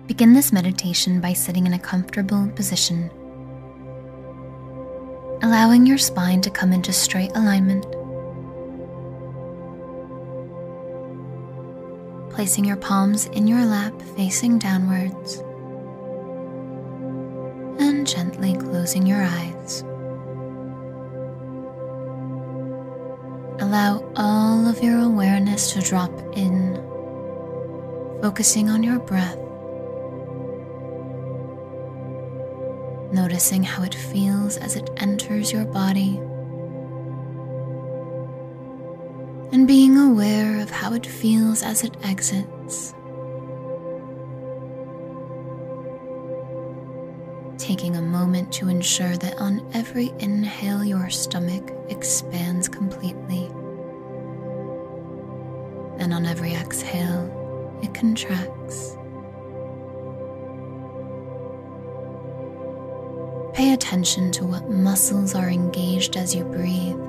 Begin this meditation by sitting in a comfortable position, allowing your spine to come into straight alignment. Placing your palms in your lap facing downwards, and gently closing your eyes. Allow all of your awareness to drop in, focusing on your breath, noticing how it feels as it enters your body, and being aware of how it feels as it exits. Taking a moment to ensure that on every inhale your stomach expands completely, and on every exhale it contracts. Pay attention to what muscles are engaged as you breathe.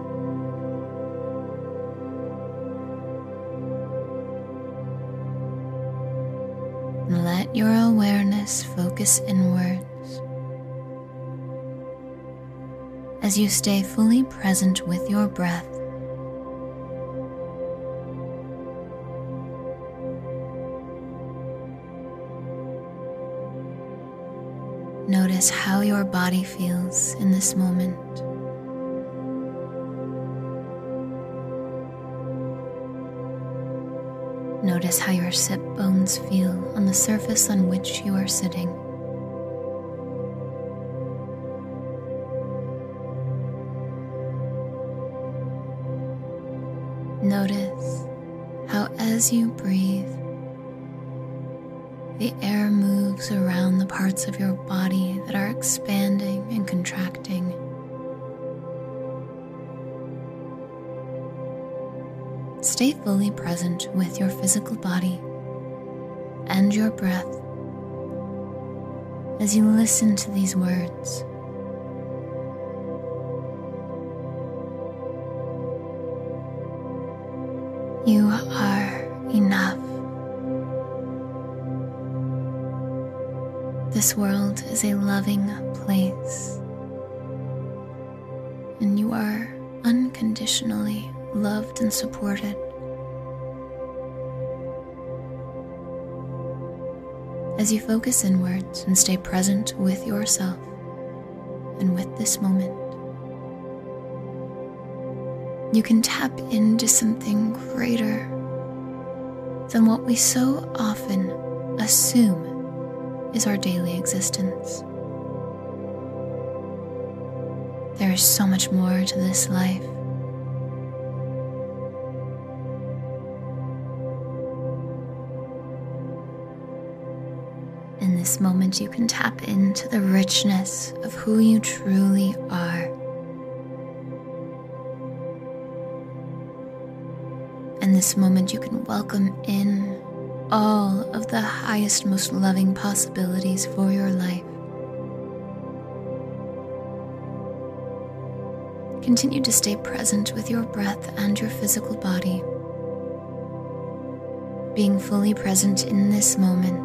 Let your awareness focus inwards as you stay fully present with your breath. Notice how your body feels in this moment. Notice how your sit bones feel on the surface on which you are sitting. Notice how as you breathe, the air moves around the parts of your body that are expanding and contracting. Stay fully present with your physical body and your breath as you listen to these words. You are enough. This world is a loving place, and you are unconditionally loved and supported. As you focus inwards and stay present with yourself and with this moment, you can tap into something greater than what we so often assume is our daily existence. There is so much more to this life. In this moment, you can tap into the richness of who you truly are. In this moment, you can welcome in all of the highest, most loving possibilities for your life. Continue to stay present with your breath and your physical body, being fully present in this moment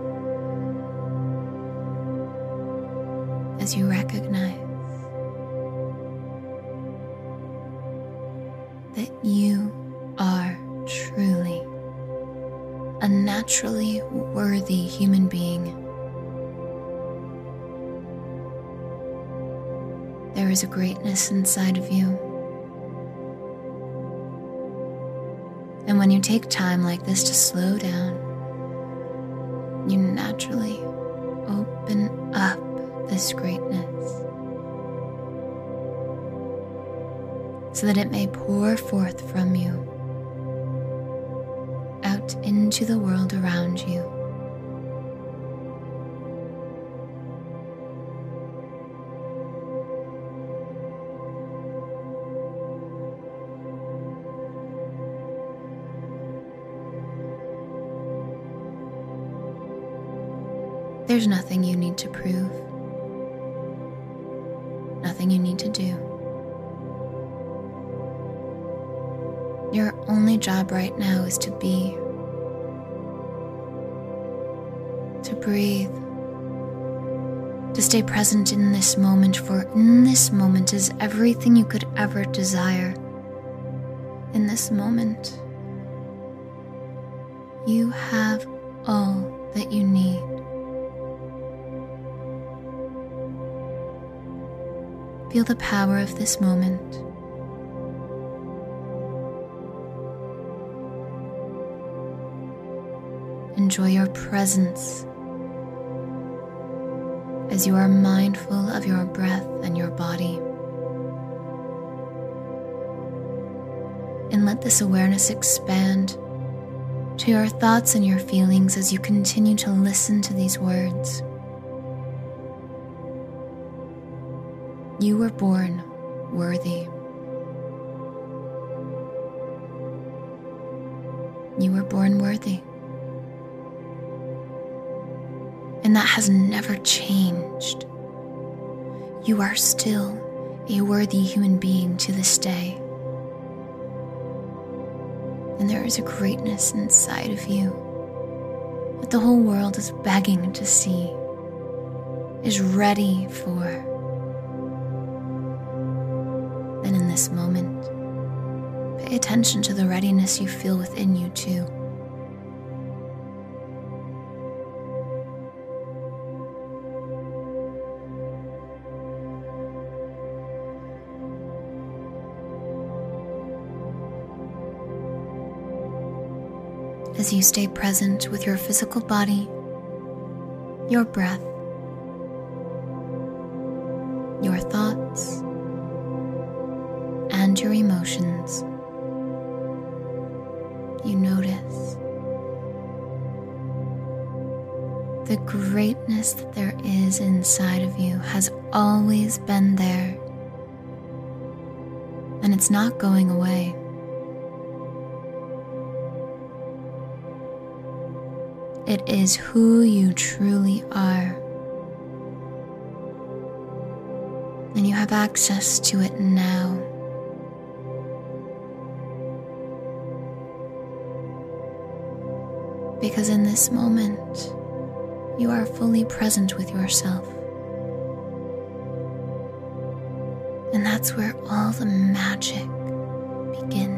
as you recognize that you are truly a naturally worthy human being. There is a greatness inside of you. And when you take time like this to slow down, you naturally open up this greatness so that it may pour forth from you out into the world around you. There's nothing you need to prove, nothing you need to do. Your only job right now is to be, to breathe, to stay present in this moment, for in this moment is everything you could ever desire. In this moment, you have all that you need. Feel the power of this moment. Enjoy your presence as you are mindful of your breath and your body. And let this awareness expand to your thoughts and your feelings as you continue to listen to these words. You were born worthy. You were born worthy. And that has never changed. You are still a worthy human being to this day. And there is a greatness inside of you that the whole world is begging to see, is ready for. And in this moment, pay attention to the readiness you feel within you too. As you stay present with your physical body, your breath, your thoughts, and your emotions, you notice the greatness that there is inside of you has always been there, and it's not going away. It is who you truly are, and you have access to it now. Because in this moment, you are fully present with yourself. And that's where all the magic begins.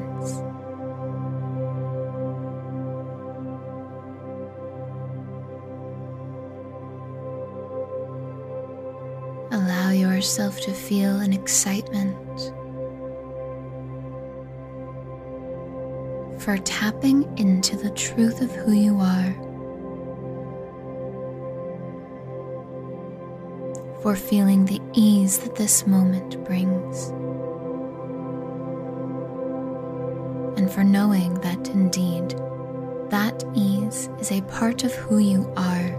Allow yourself to feel an excitement for tapping into the truth of who you are, for feeling the ease that this moment brings, and for knowing that indeed that ease is a part of who you are.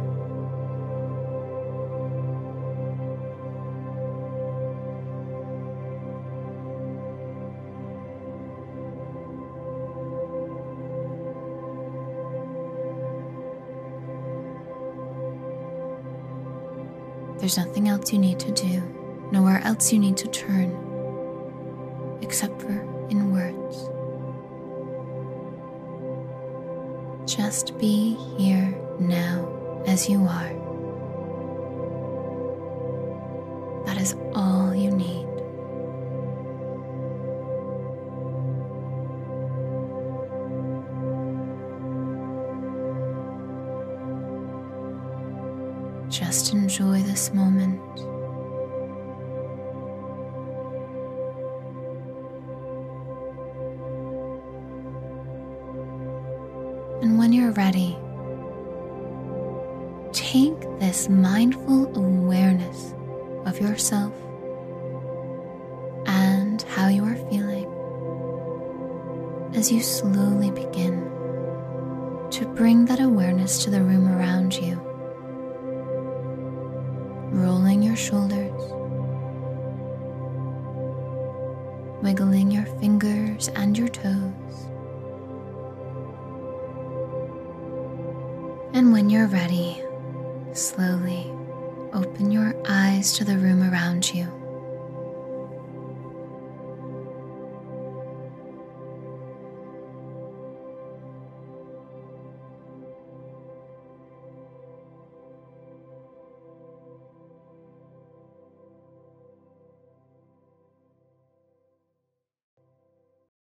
There's nothing else you need to do, nowhere else you need to turn, except for inwards. Just be here now as you are. That is all you need. Just enjoy this moment. And when you're ready, take this mindful awareness of yourself and how you are feeling as you slowly begin to bring that awareness to the room around you. Rolling your shoulders, wiggling your fingers and your toes. And when you're ready, slowly open your eyes to the room around you.